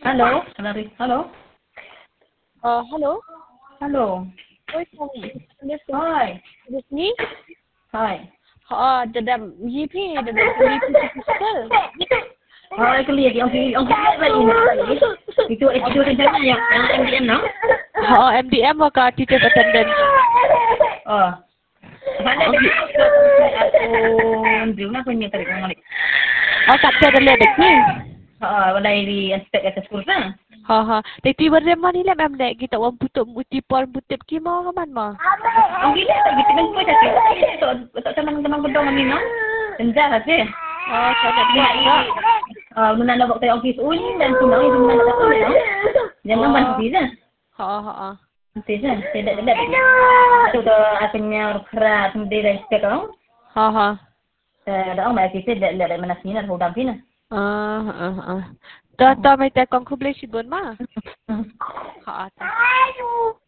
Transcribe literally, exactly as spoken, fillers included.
Halo, Halo. Halo. Uh, hello. Halo. Oi, Sally. This is Hai. this me. Hai. Uh, dalam G P, dalam G P physical. Hai, kuliah di Ongki Ongki lagi ni. Itu itu rencana yang yang M D M no? Uh, M D M maka teacher attendance. Oh. Mana ada aku Juna punya tarik ngalik. Oh, kat saya ada lihat ni. Ha, walai di aspek atas sekolah kan? Ha ha. Tapi bagaimana ni lah mem nak kita orang putuk muti pol putip kima ke mana? Ongki tak gitu kan kau cakap. Tak tak teman-teman gedong kami no. Senja saja. Oh, saya nak buat tak? Ah, muna na tayo ang kisun dan kunang yung muna na tayo, no? Yan naman sa pizza. Ha ha ha. Pizza, tidak tidak. Itu to akhirnya keras hindi rin siya ko. Ha ha. Eh, daw may pizza tidak tidak mana sini atau dalam sini. Ah ah ah. Dah dah mai tak conclusion bon ma. Ha ta.